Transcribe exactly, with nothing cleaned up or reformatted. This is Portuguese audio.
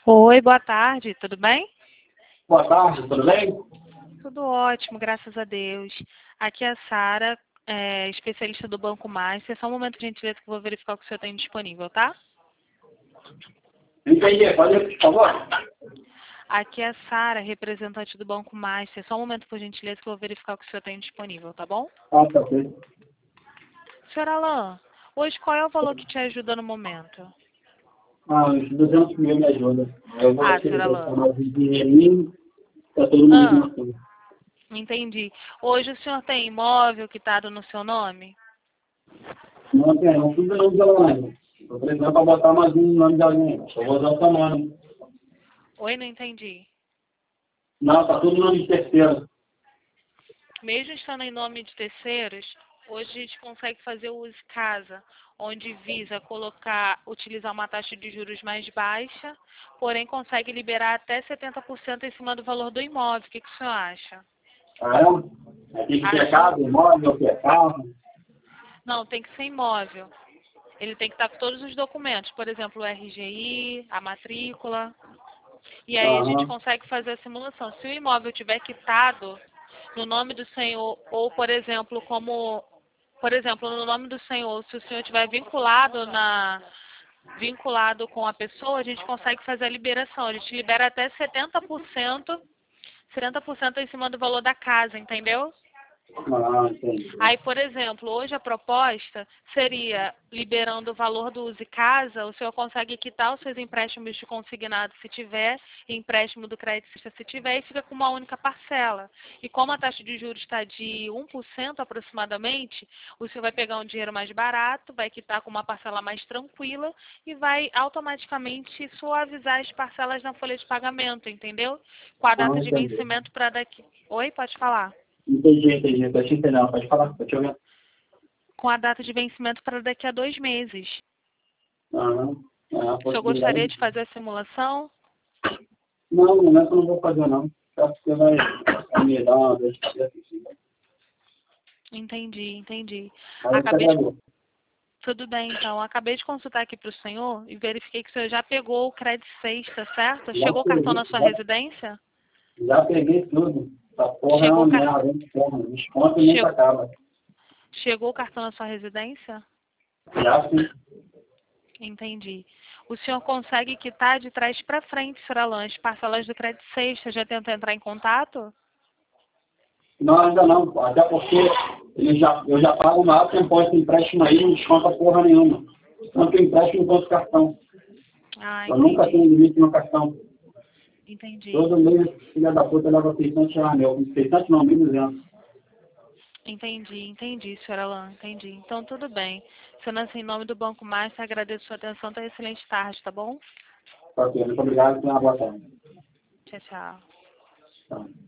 Oi, boa tarde, tudo bem? Boa tarde, tudo bem? Tudo ótimo, graças a Deus. Aqui é a Sara, é, especialista do Banco Master. Só um momento, gentileza, que eu vou verificar o que o senhor tem disponível, tá? Entendi, pode ir, por favor? Aqui é a Sara, representante do Banco Master. Só um momento, por gentileza, que eu vou verificar o que o senhor tem disponível, tá bom? Ah, tá ok. Senhor Alain, hoje qual é o valor que te ajuda no momento? Ah, uns duzentos mil me ajuda. Eu vou Ah, aqui senhor Alain. depositar mais um dinheirinho para todo mundo Ah, na conta. entendi. Hoje o senhor tem imóvel quitado no seu nome? Não tem, não fiz o nome de alguém. Estou precisando para botar mais um nome de alguém. Eu vou usar o seu nome. Oi, não entendi. Não, tá tudo nome de terceiro. Mesmo estando em nome de terceiros, hoje a gente consegue fazer o uso casa, onde visa colocar, utilizar uma taxa de juros mais baixa, porém consegue liberar até setenta por cento em cima do valor do imóvel. O que, que o senhor acha? Ah, é? Aqui que é Ajuda? casa, imóvel, que é carro. Não, tem que ser imóvel. Ele tem que estar com todos os documentos, por exemplo, o R G I, a matrícula. E aí a gente Aham. consegue fazer a simulação. Se o imóvel tiver quitado no nome do senhor, ou por exemplo, como, por exemplo, no nome do senhor, se o senhor tiver vinculado na vinculado com a pessoa, a gente consegue fazer a liberação. A gente libera até setenta por cento, setenta por cento em cima do valor da casa, entendeu? Ah, entendi. Aí, por exemplo, hoje a proposta seria, liberando o valor do Use Casa, o senhor consegue quitar os seus empréstimos de consignado se tiver, e empréstimo do crédito se tiver, e fica com uma única parcela. E como a taxa de juros está de um por cento aproximadamente, o senhor vai pegar um dinheiro mais barato, vai quitar com uma parcela mais tranquila e vai automaticamente suavizar as parcelas na folha de pagamento, entendeu? Com a Ah, data de entendi. vencimento para daqui... Oi, pode falar. Entendi, entendi. Estou te entendendo. Pode falar, estou te ouvindo. Com a data de vencimento para daqui a dois meses. Aham. Ah, a O senhor gostaria possibilidade. de fazer a simulação? Não, no momento eu não vou fazer, não. Acho que você vai, vai me dar uma dor de cabeça. Assim. Entendi, entendi. Aí eu te Acabei de... agradeço. Tudo bem, então. Acabei de consultar aqui para o senhor e verifiquei que o senhor já pegou o crédito sexta, certo? Já Chegou o cartão peguei, na sua já, residência? já peguei tudo. Essa porra é Chegou uma o, car... merda, hein? Porra, desconto e nunca che... acaba. Chegou o cartão na sua residência? Já sim. Entendi. O senhor consegue quitar de trás para frente, senhora Lanche, parcelas do crédito sexta? Já tentou entrar em contato? Não, ainda não. Até porque ele já, eu já pago uma alta imposto de empréstimo aí, não desconta porra nenhuma. Tanto empréstimo quanto cartão. Ah, Eu nunca tenho entendi. limite no cartão. Entendi. Todo mês, filha da puta, leva seiscentos reais meu. seiscentos não, mil e duzentos. Entendi, entendi, senhora Alain, entendi. Então, tudo bem. Sendo assim, em nome do Banco Master, agradeço a sua atenção. Tenha excelente tarde, tá bom? Ok, muito obrigado e tenha uma boa tarde. Tchau, tchau. Tá.